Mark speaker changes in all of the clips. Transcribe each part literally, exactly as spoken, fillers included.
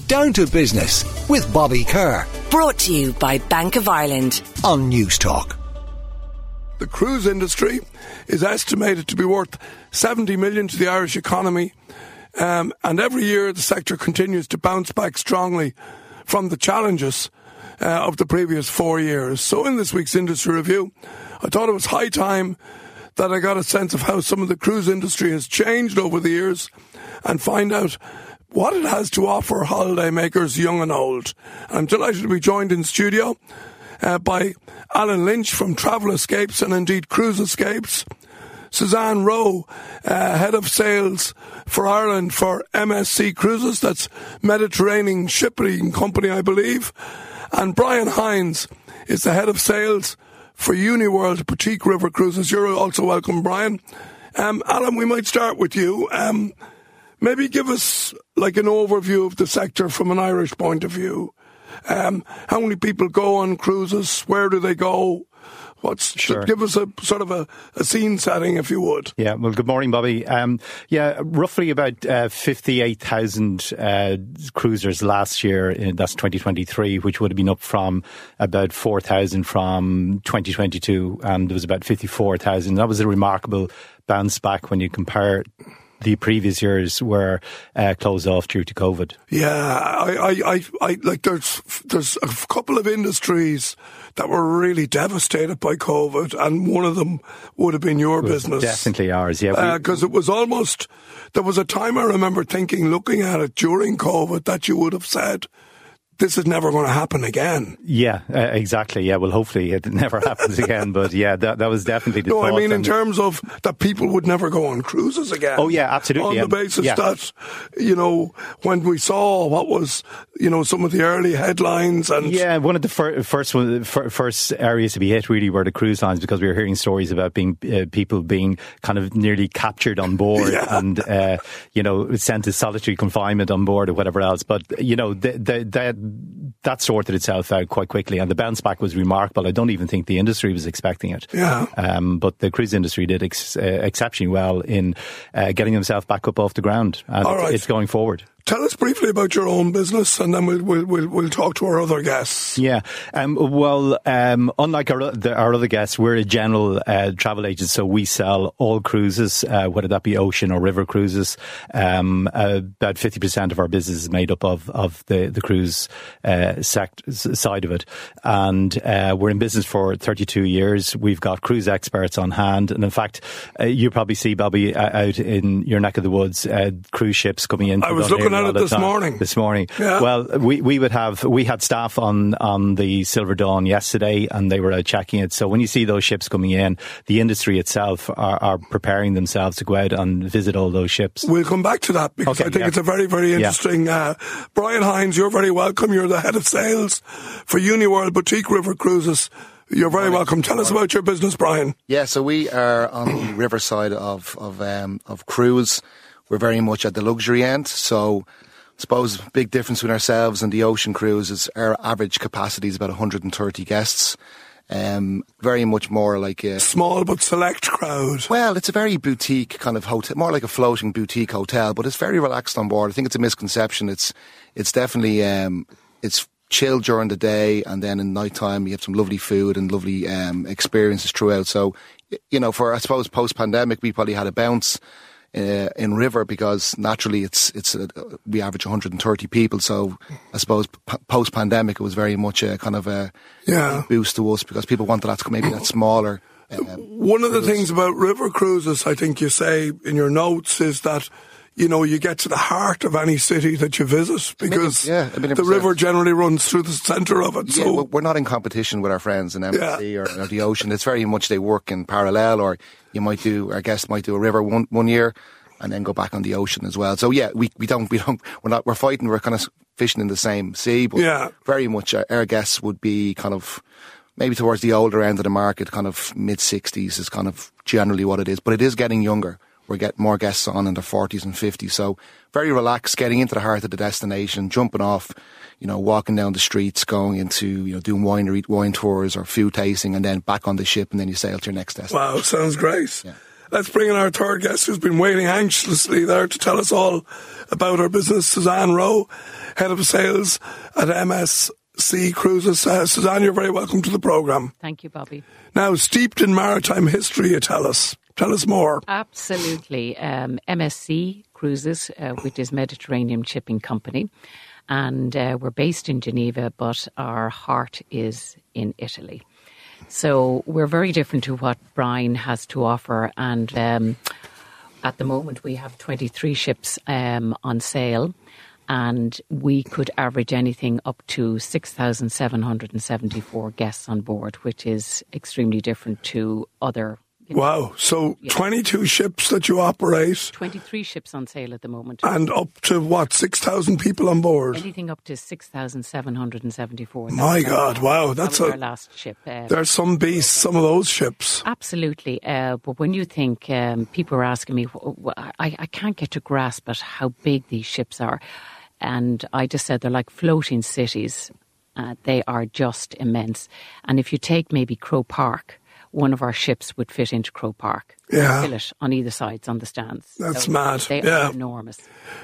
Speaker 1: Down to Business with Bobby Kerr.
Speaker 2: Brought to you by Bank of Ireland
Speaker 1: on News Talk.
Speaker 3: The cruise industry is estimated to be worth seventy million dollars to the Irish economy, um, and every year the sector continues to bounce back strongly from the challenges uh, of the previous four years. So in this week's industry review, I thought it was high time that I got a sense of how some of the cruise industry has changed over the years and find out what it has to offer holiday makers young and old. I'm delighted to be joined in studio uh, by Alan Lynch from Travel Escapes and indeed Cruise Escapes, Suzanne Rowe, uh, Head of Sales for Ireland for M S C Cruises, that's Mediterranean Shipping Company, I believe, and Brian Hines is the Head of Sales for Uniworld Boutique River Cruises. You're also welcome, Brian. Um, Alan, we might start with you. Um, Maybe give us like an overview of the sector from an Irish point of view. Um, how many people go on cruises? Where do they go? What's
Speaker 4: sure.
Speaker 3: Give us a sort of a, a scene setting, if you would.
Speaker 4: Yeah, well, good morning, Bobby. Um, yeah, roughly about uh, fifty-eight thousand uh, cruisers last year. In, that's twenty twenty-three, which would have been up from about four thousand from twenty twenty-two, and there was about fifty-four thousand. That was a remarkable bounce back when you compare the previous years were uh, closed off due to COVID.
Speaker 3: Yeah, I, I, I, I, like there's there's a couple of industries that were really devastated by COVID, and one of them would have been your business.
Speaker 4: Definitely ours, yeah.
Speaker 3: Because uh, it was almost, there was a time I remember thinking, looking at it during COVID, that you would have said, this is never going to happen again.
Speaker 4: Yeah, uh, exactly. Yeah, well, hopefully it never happens again. But yeah, that, that was definitely the
Speaker 3: no,
Speaker 4: thought.
Speaker 3: I mean in terms of that people would never go on cruises again.
Speaker 4: Oh, yeah, absolutely.
Speaker 3: On
Speaker 4: yeah.
Speaker 3: the basis
Speaker 4: yeah.
Speaker 3: that, you know, when we saw what was, you know, some of the early headlines and...
Speaker 4: Yeah, one of the fir- first one, fir- first areas to be hit really were the cruise lines, because we were hearing stories about being uh, people being kind of nearly captured on board
Speaker 3: yeah.
Speaker 4: and, uh, you know, sent to solitary confinement on board or whatever else. But, you know, the, the, the, that's sorted itself out quite quickly, and the bounce back was remarkable. I don't even think the industry was expecting it.
Speaker 3: Yeah.
Speaker 4: Um, but the cruise industry did ex- uh, exceptionally well in uh, getting themselves back up off the ground, and
Speaker 3: All
Speaker 4: it's,
Speaker 3: right.
Speaker 4: it's going forward.
Speaker 3: Tell us briefly about your own business, and then we'll we'll we'll, we'll talk to our other guests.
Speaker 4: Yeah, um, well, um, unlike our, the, our other guests, we're a general uh, travel agent, so we sell all cruises, uh, whether that be ocean or river cruises. Um, uh, about fifty percent of our business is made up of of the the cruise uh, sect- side of it, and uh, we're in business for thirty-two years. We've got cruise experts on hand, and in fact, uh, you probably see, Bobby, uh, out in your neck of the woods, uh, cruise ships coming in.
Speaker 3: I was looking at it this
Speaker 4: time.
Speaker 3: morning.
Speaker 4: This morning.
Speaker 3: Yeah.
Speaker 4: Well, we, we would have, we had staff on, on the Silver Dawn yesterday, and they were out checking it. So when you see those ships coming in, the industry itself are, are preparing themselves to go out and visit all those ships.
Speaker 3: We'll come back to that, because
Speaker 4: okay,
Speaker 3: I think
Speaker 4: yeah.
Speaker 3: it's a very, very interesting. Yeah. Uh, Brian Hines, you're very welcome. You're the Head of Sales for Uniworld Boutique River Cruises. You're very welcome. Tell us about your business, Brian.
Speaker 5: Yeah, so we are on the river side of of um, of cruise. We're very much at the luxury end. So I suppose big difference between ourselves and the ocean cruise is our average capacity is about one hundred thirty guests. Um, very much more like a
Speaker 3: small but select crowd.
Speaker 5: Well, it's a very boutique kind of hotel, more like a floating boutique hotel, but it's very relaxed on board. I think it's a misconception. It's it's definitely um, it's chill during the day, and then in night time you have some lovely food and lovely um, experiences throughout. So, you know, for I suppose post pandemic, we probably had a bounce Uh, in river, because naturally it's it's uh, we average one hundred thirty people, so I suppose p- post pandemic it was very much a kind of a
Speaker 3: yeah.
Speaker 5: boost to us, because people wanted that maybe that smaller. Um,
Speaker 3: One of the things about river cruises, I think you say in your notes, is that you know you get to the heart of any city that you visit, because
Speaker 5: yeah, I mean,
Speaker 3: the river generally runs through the centre of it.
Speaker 5: Yeah,
Speaker 3: so
Speaker 5: we're not in competition with our friends in M S C
Speaker 3: yeah.
Speaker 5: or, or the ocean. It's very much they work in parallel, or you might do, our guests might do a river one, one year and then go back on the ocean as well. So yeah, we, we don't, we don't, we're not, we're fighting, we're kind of fishing in the same sea, but
Speaker 3: yeah.
Speaker 5: very much our, our guests would be kind of maybe towards the older end of the market, kind of mid sixties is kind of generally what it is, but it is getting younger. We're getting more guests on in their forties and fifties. So very relaxed, getting into the heart of the destination, jumping off, you know, walking down the streets, going into, you know, doing winery, wine tours or food tasting, and then back on the ship, and then you sail to your next destination.
Speaker 3: Wow, sounds great.
Speaker 5: Yeah.
Speaker 3: let's bring in our third guest who's been waiting anxiously there to tell us all about her business, Suzanne Rowe, Head of Sales at M S C Cruises. Uh, Suzanne, you're very welcome to the programme.
Speaker 6: Thank you, Bobby.
Speaker 3: Now, steeped in maritime history, you tell us. Tell us more.
Speaker 6: Absolutely. Um, M S C Cruises, uh, which is Mediterranean Shipping Company, and uh, we're based in Geneva, but our heart is in Italy. So we're very different to what Brian has to offer, and um, at the moment we have twenty-three ships um, on sale, and we could average anything up to six thousand seven hundred seventy-four guests on board, which is extremely different to other. You know,
Speaker 3: wow. So
Speaker 6: yeah.
Speaker 3: twenty-two ships that you operate.
Speaker 6: twenty-three ships on sale at the moment.
Speaker 3: And up to, what, six thousand people on board?
Speaker 6: Anything up to six thousand seven hundred seventy-four.
Speaker 3: My God, wow. That's
Speaker 6: that was
Speaker 3: a,
Speaker 6: our last ship. Uh,
Speaker 3: there's some beasts, some of those ships.
Speaker 6: Absolutely. Uh, but when you think, um, people are asking me, I, I can't get to grasp at how big these ships are. And I just said they're like floating cities. Uh, they are just immense. And if you take maybe Crow Park, one of our ships would fit into Crow Park.
Speaker 3: Yeah.
Speaker 6: Fill it on either sides on the stands.
Speaker 3: That's
Speaker 6: so
Speaker 3: mad.
Speaker 6: They
Speaker 3: yeah.
Speaker 6: are enormous.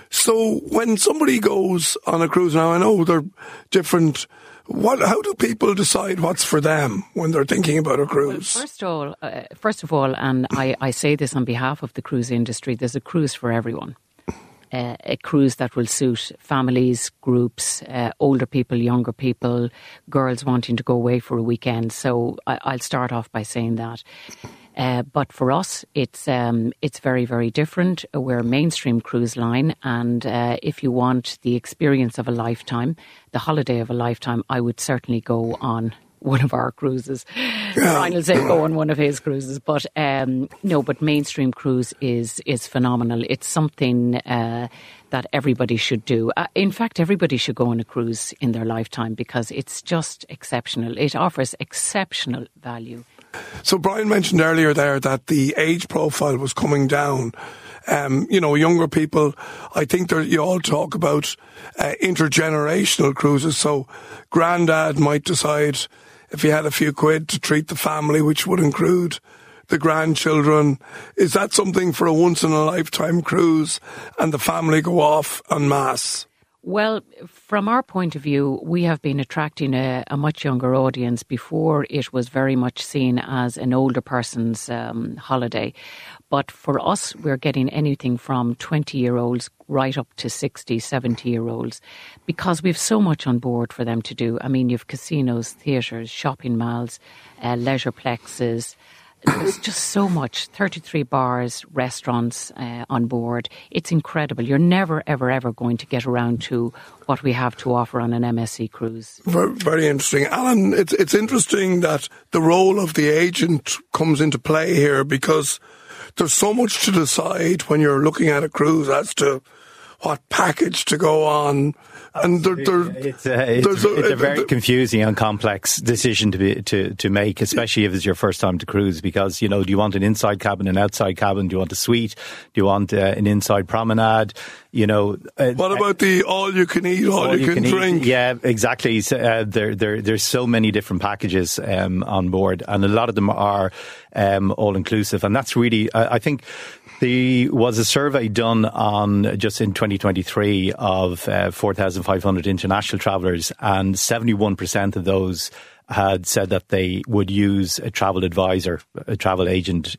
Speaker 3: So when somebody goes on a cruise, now I know they're different. What? How do people decide what's for them when they're thinking about a cruise?
Speaker 6: Well, first of all, uh, first of all, and I, I say this on behalf of the cruise industry, there's a cruise for everyone. Uh, a cruise that will suit families, groups, uh, older people, younger people, girls wanting to go away for a weekend. So I, I'll start off by saying that. Uh, but for us, it's um, it's very, very different. We're a mainstream cruise line, and uh, if you want the experience of a lifetime, the holiday of a lifetime, I would certainly go on one of our cruises. Brian will say go on one of his cruises. But um, no, but mainstream cruise is is phenomenal. It's something uh, that everybody should do. Uh, in fact, everybody should go on a cruise in their lifetime because it's just exceptional. It offers exceptional value.
Speaker 3: So Brian mentioned earlier there that the age profile was coming down. Um, you know, younger people, I think there, you all talk about uh, intergenerational cruises. So granddad might decide if he had a few quid to treat the family, which would include the grandchildren. Is that something for a once-in-a-lifetime cruise and the family go off en masse?
Speaker 6: Well, from our point of view, we have been attracting a, a much younger audience. Before, it was very much seen as an older person's um, holiday. But for us, we're getting anything from twenty-year-olds right up to sixty, seventy-year-olds because we have so much on board for them to do. I mean, you have casinos, theatres, shopping malls, uh, leisure plexes. There's just so much. thirty-three bars, restaurants uh, on board. It's incredible. You're never, ever, ever going to get around to what we have to offer on an M S C cruise.
Speaker 3: Very, very interesting. Alan, it's, it's interesting that the role of the agent comes into play here because there's so much to decide when you're looking at a cruise as to what package to go on. And there, there,
Speaker 4: it's, a, it's, a, it's a very confusing and complex decision to be to, to make, especially if it's your first time to cruise. Because, you know, do you want an inside cabin, an outside cabin? Do you want a suite? Do you want uh, an inside promenade? You know, uh,
Speaker 3: what about the all you can eat, all, all you, you can, can drink?
Speaker 4: Eat, yeah, exactly. So, uh, there, there, there's so many different packages um, on board, and a lot of them are um, all inclusive, and that's really, I, I think. There was a survey done on just in twenty twenty-three of uh, four thousand five hundred international travellers, and seventy-one percent of those had said that they would use a travel advisor, a travel agent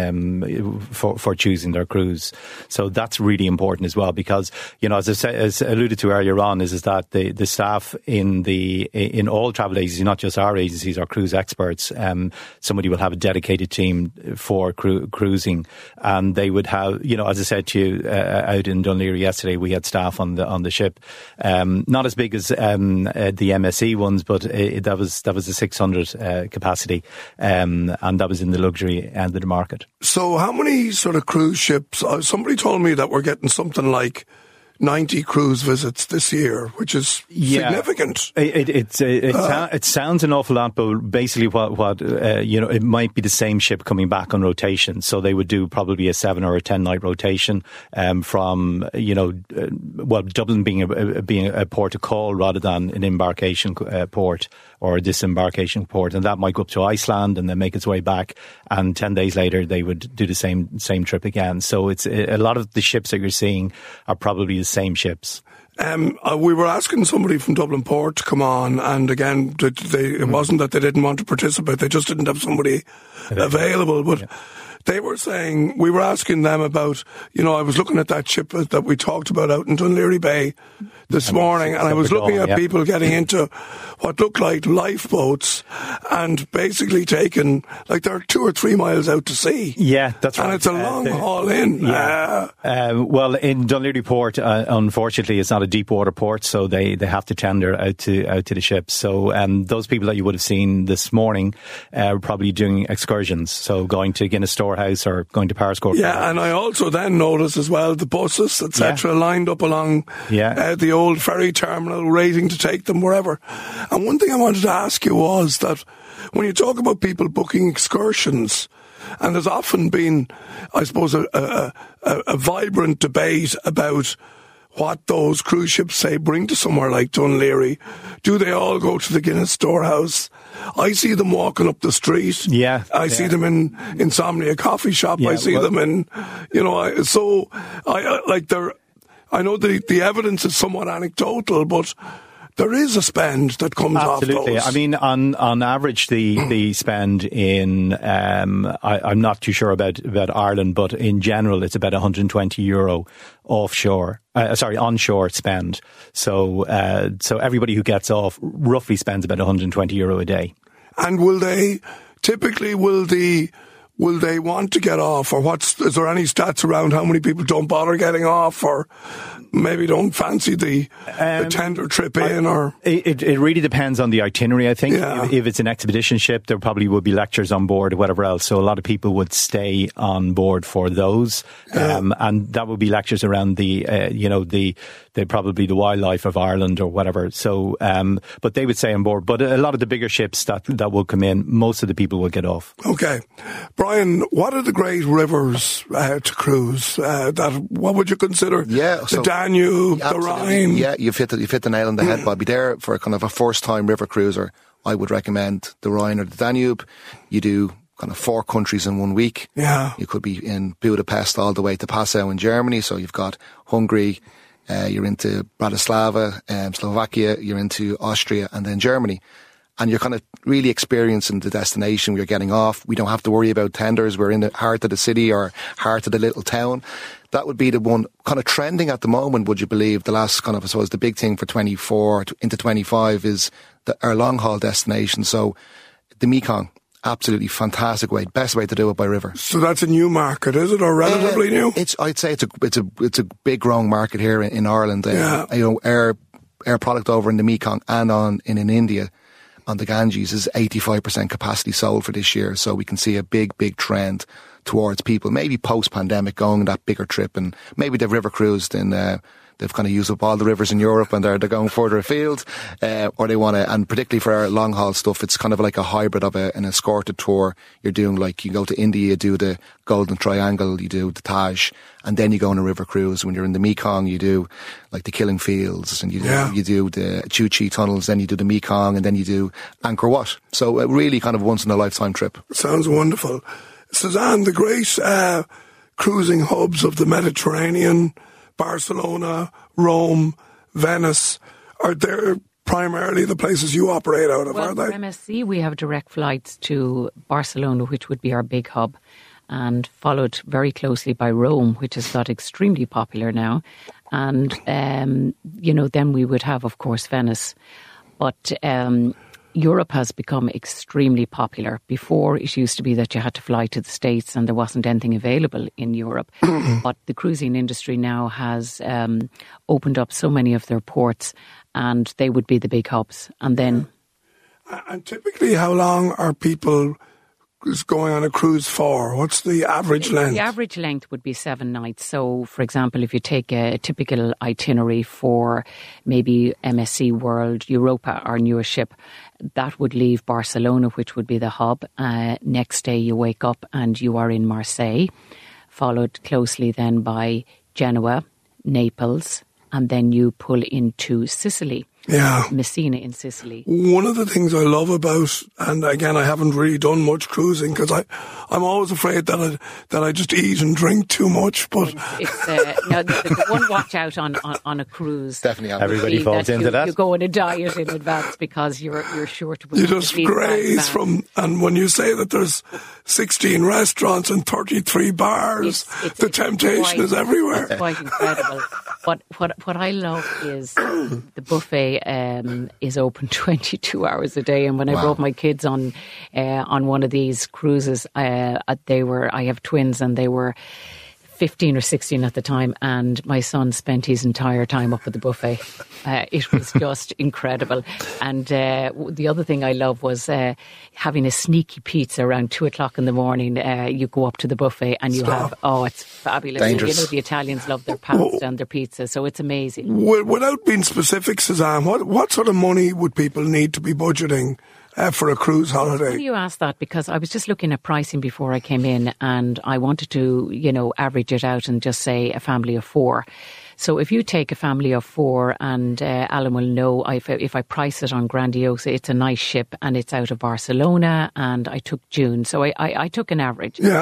Speaker 4: um, for, for choosing their cruise. So that's really important as well because, you know, as I said, as alluded to earlier on, is, is that the, the staff in the in all travel agencies, not just our agencies, are cruise experts. Um, somebody will have a dedicated team for cru- cruising, and they would have, you know, as I said to you uh, out in Dunleary yesterday, we had staff on the on the ship, um, not as big as um, uh, the M S C ones, but uh, that was. That was a six hundred uh, capacity, um, and that was in the luxury end of the market.
Speaker 3: So how many sort of cruise ships? Uh, somebody told me that we're getting something like ninety cruise visits this year, which is
Speaker 4: yeah.
Speaker 3: significant.
Speaker 4: It it it, it,
Speaker 3: Uh,
Speaker 4: it sounds an awful lot, but basically, what what uh, you know, it might be the same ship coming back on rotation. So they would do probably a seven or a ten night rotation um, from you know, uh, well, Dublin being a, a being a port of call rather than an embarkation uh, port or a disembarkation port, and that might go up to Iceland and then make its way back. And ten days later, they would do the same same trip again. So it's a lot of the ships that you're seeing are probably the same ships.
Speaker 3: Um, uh, we were asking somebody from Dublin Port to come on, and again, they, they, it wasn't that they didn't want to participate; they just didn't have somebody available. But yeah. They were saying, we were asking them about, you know, I was looking at that ship that we talked about out in Dunleary Bay this morning, and I was looking at people getting into what looked like lifeboats and basically taking, like, they're two or three miles out to sea.
Speaker 4: Yeah, that's right.
Speaker 3: And it's a long uh, haul in.
Speaker 4: Yeah. Uh, uh, well, in Dunleary Port, uh, unfortunately, it's not a deep water port, so they, they have to tender out to out to the ships. So um, those people that you would have seen this morning uh, were probably doing excursions, so going to Guinness Storehouse or going to Pariscourt.
Speaker 3: Yeah, and I also then noticed as well the buses, et cetera, yeah. lined up along yeah. uh, the old ferry terminal, waiting to take them wherever. And one thing I wanted to ask you was that when you talk about people booking excursions, and there's often been, I suppose, a, a, a, a vibrant debate about what those cruise ships say bring to somewhere like Dunleary. Do they all go to the Guinness Storehouse? I see them walking up the street.
Speaker 4: Yeah.
Speaker 3: I
Speaker 4: yeah.
Speaker 3: see them in Insomnia Coffee Shop. Yeah, I see well, them in, you know, I, so I, I like they're, I know the, the evidence is somewhat anecdotal, but there is a spend that comes
Speaker 4: Absolutely.
Speaker 3: off those.
Speaker 4: I mean, on, on average, the, the spend in, um, I, I'm not too sure about, about Ireland, but in general, it's about one hundred twenty euro offshore, uh, sorry, onshore spend. So, uh, so everybody who gets off roughly spends about one hundred twenty euro a day.
Speaker 3: And will they, typically, will the, will they want to get off, or what's, is there any stats around how many people don't bother getting off, or maybe don't fancy the, um, the tender trip in,
Speaker 4: I,
Speaker 3: or?
Speaker 4: It, it really depends on the itinerary, I think.
Speaker 3: Yeah.
Speaker 4: If, if it's an expedition ship, there probably would be lectures on board or whatever else. So a lot of people would stay on board for those.
Speaker 3: Yeah.
Speaker 4: Um, and that would be lectures around the, uh, you know, the, the, probably the wildlife of Ireland or whatever. So, um, but they would stay on board. But a lot of the bigger ships that, that will come in, most of the people will get off.
Speaker 3: Okay. Brian, what are the great rivers uh, to cruise? Uh, that, what would you consider?
Speaker 5: Yeah. So,
Speaker 3: the Danube, the Rhine.
Speaker 5: Yeah, you've hit the, you've hit the nail on the head, Bobby. There, for kind of a first-time river cruiser, I would recommend the Rhine or the Danube. You do kind of four countries in one week.
Speaker 3: Yeah.
Speaker 5: You could be in Budapest all the way to Passau in Germany. So you've got Hungary, uh, you're into Bratislava, um, Slovakia, you're into Austria, and then Germany. And you're kind of really experiencing the destination where you're getting off. We don't have to worry about tenders. We're in the heart of the city or heart of the little town. That would be the one kind of trending at the moment, would you believe? The last kind of, I suppose, the big thing for twenty-four into twenty-five is the, our long-haul destination. So the Mekong, absolutely fantastic way, best way to do it by river.
Speaker 3: So that's a new market, is it, or relatively
Speaker 5: uh,
Speaker 3: new?
Speaker 5: It's, I'd say it's a, it's a, it's a big growing market here in, in Ireland. Uh,
Speaker 3: yeah.
Speaker 5: You know, our, our product over in the Mekong and on in, in India, on the Ganges, is eighty-five percent capacity sold for this year. So we can see a big, big trend towards people, maybe post-pandemic, going on that bigger trip. And maybe they've river cruised and uh, they've kind of used up all the rivers in Europe and they're, they're going further afield. Uh, or they want to, and particularly for our long haul stuff, it's kind of like a hybrid of a, an escorted tour. You're doing like, you go to India, you do the Golden Triangle, you do the Taj, and then you go on a river cruise. When you're in the Mekong, you do like the Killing Fields, and you do,
Speaker 3: yeah.
Speaker 5: you do the Choo Chee tunnels, then you do the Mekong, and then you do Angkor Wat. So a really kind of once in a lifetime trip.
Speaker 3: Sounds wonderful. Suzanne, the great uh, cruising hubs of the Mediterranean, Barcelona, Rome, Venice, are they primarily the places you operate out of,
Speaker 6: well,
Speaker 3: are they?
Speaker 6: For M S C, we have direct flights to Barcelona, which would be our big hub, and followed very closely by Rome, which has got extremely popular now. And, um, you know, then we would have, of course, Venice. But um, Europe has become extremely popular. Before, it used to be that you had to fly to the States and there wasn't anything available in Europe. But the cruising industry now has um, opened up so many of their ports, and they would be the big hubs. And then...
Speaker 3: And typically, how long are people is going on a cruise for? What's the average length?
Speaker 6: The average length would be seven nights. So, for example, if you take a, a typical itinerary for maybe M S C World, Europa, our newest ship, that would leave Barcelona, which would be the hub. Uh, next day you wake up and you are in Marseille, followed closely then by Genoa, Naples, and then you pull into Sicily.
Speaker 3: Yeah.
Speaker 6: Messina in Sicily.
Speaker 3: One of the things I love about, and again, I haven't really done much cruising because I, I'm always afraid that I, that I just eat and drink too much. But
Speaker 6: it's, uh, now the, the one watch out on, on, on a cruise.
Speaker 5: Definitely,
Speaker 4: everybody falls
Speaker 6: that
Speaker 4: into
Speaker 6: you,
Speaker 4: that.
Speaker 6: You go on a diet in advance because you're you're sure to.
Speaker 3: You just graze from, and when you say that there's sixteen restaurants and thirty-three bars,
Speaker 6: it's, it's,
Speaker 3: the
Speaker 6: it's
Speaker 3: temptation
Speaker 6: quite,
Speaker 3: is everywhere.
Speaker 6: It's quite incredible. But what what I love is the buffet um, is open twenty-two hours a day. And when
Speaker 5: Wow.
Speaker 6: I brought my kids on uh, on one of these cruises, uh, they were I have twins and they were fifteen or sixteen at the time, and my son spent his entire time up at the buffet. Uh, it was just incredible. And uh, the other thing I love was uh, having a sneaky pizza around two o'clock in the morning. Uh, you go up to the buffet and you
Speaker 3: Stop.
Speaker 6: have, oh, it's fabulous.
Speaker 5: Dangerous.
Speaker 6: You know, the Italians love their pasta and their pizza, so it's amazing.
Speaker 3: Wi- Without being specific, Suzanne, what, what sort of money would people need to be budgeting uh, for a cruise holiday?
Speaker 6: You asked that because I was just looking at pricing before I came in, and I wanted to, you know, average it out and just say a family of four. So if you take a family of four, and uh, Alan will know if, if I price it on Grandiosa, it's a nice ship and it's out of Barcelona, and I took June. So I, I, I took an average.
Speaker 3: Yeah.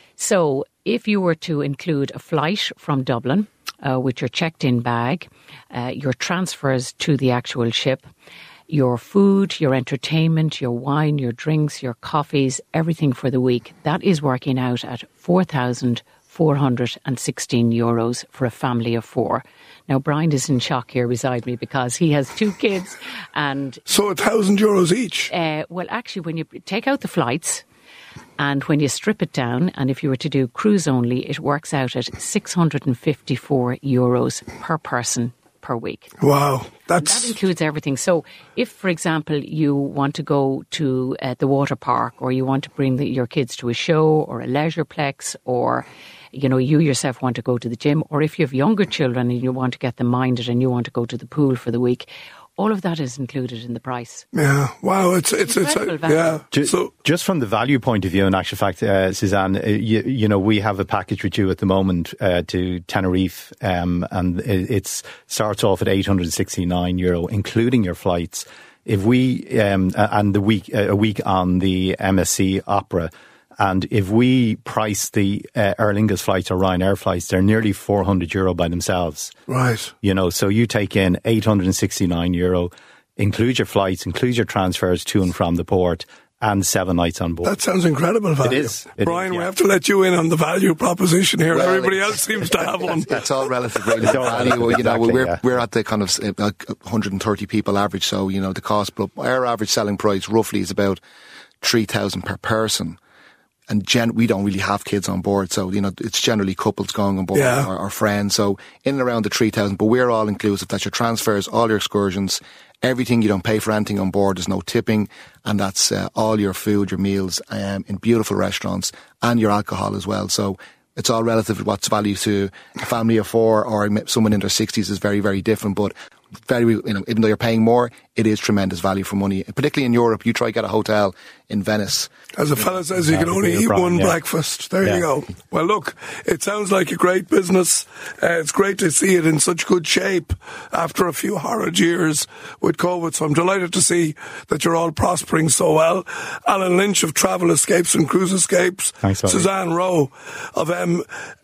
Speaker 6: So if you were to include a flight from Dublin uh, with your checked-in bag, uh, your transfers to the actual ship, your food, your entertainment, your wine, your drinks, your coffees, everything for the week, that is working out at four thousand four hundred sixteen euros for a family of four. Now, Brian is in shock here beside me because he has two kids. And
Speaker 3: So a thousand euros each.
Speaker 6: uh, well, actually, when you take out the flights and when you strip it down, and if you were to do cruise only, it works out at six hundred fifty-four euros per person per week.
Speaker 3: Wow.
Speaker 6: That
Speaker 3: That's
Speaker 6: includes everything. So if, for example, you want to go to uh, the water park, or you want to bring the, your kids to a show or a leisureplex, or, you know, you yourself want to go to the gym, or if you have younger children and you want to get them minded and you want to go to the pool for the week, all of that is included in the price.
Speaker 3: yeah. Wow. It's it's it's,
Speaker 6: Incredible
Speaker 3: uh,
Speaker 6: value.
Speaker 3: yeah.
Speaker 4: Ju-
Speaker 3: So
Speaker 4: just from the value point of view, in actual fact, uh, Suzanne, uh, you, you know, we have a package with you at the moment uh, to Tenerife, um, and it it's, starts off at eight hundred sixty-nine euro, including your flights. If we um, and the week uh, a week on the M S C Opera. And if we price the uh, Aer Lingus flights or Ryanair flights, they're nearly four hundred euro by themselves.
Speaker 3: right.
Speaker 4: You know, so you take in eight hundred sixty-nine euro, include your flights, include your transfers to and from the port, and seven nights on board.
Speaker 3: That sounds incredible value.
Speaker 4: It is. It
Speaker 3: Brian,
Speaker 4: is,
Speaker 3: we
Speaker 4: yeah.
Speaker 3: have to let you in on the value proposition here.
Speaker 5: Well,
Speaker 3: Everybody
Speaker 5: it's-
Speaker 3: else seems to have one.
Speaker 5: It's all relative, really.
Speaker 4: It's all
Speaker 5: value.
Speaker 4: relative,
Speaker 5: You know,
Speaker 4: exactly,
Speaker 5: we're
Speaker 4: yeah.
Speaker 5: we're at the kind of uh, like one hundred thirty people average, so you know the cost. But our average selling price roughly is about three thousand per person. And gen- we don't really have kids on board, so you know it's generally couples going on board,
Speaker 3: Yeah.
Speaker 5: or, or friends. So in and around the three thousand, but we're all inclusive. That's your transfers, all your excursions, everything. You don't pay for anything on board. There's no tipping, and that's uh, all your food, your meals, um, in beautiful restaurants, and your alcohol as well. So it's all relative to what's value to a family of four, or someone in their sixties is very, very different. But very, you know, even though you're paying more, it is tremendous value for money. Particularly in Europe, you try to get a hotel in Venice.
Speaker 3: As a fella says, you
Speaker 4: Yeah,
Speaker 3: can only
Speaker 4: you're
Speaker 3: eat
Speaker 4: wrong,
Speaker 3: one
Speaker 4: yeah.
Speaker 3: breakfast. There
Speaker 4: Yeah.
Speaker 3: you go. Well, look, it sounds like a great business. Uh, it's great to see it in such good shape after a few horrid years with COVID. So I'm delighted to see that you're all prospering so well. Alan Lynch of Travel Escapes and Cruise Escapes.
Speaker 4: Thanks, Bobby.
Speaker 3: Suzanne Rowe of M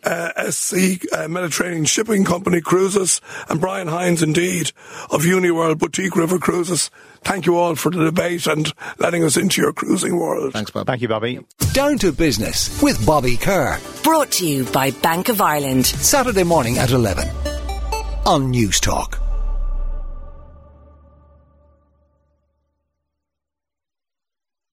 Speaker 3: S C uh, Mediterranean Shipping Company Cruises. And Brian Hines, indeed, of Uniworld Boutique River Cruises. Thank you all for the debate and letting us into your cruising world.
Speaker 5: Thanks, Bob.
Speaker 4: Thank you, Bobby.
Speaker 1: Down to Business with Bobby Kerr.
Speaker 2: Brought to you by Bank of Ireland.
Speaker 1: Saturday morning at eleven on News Talk.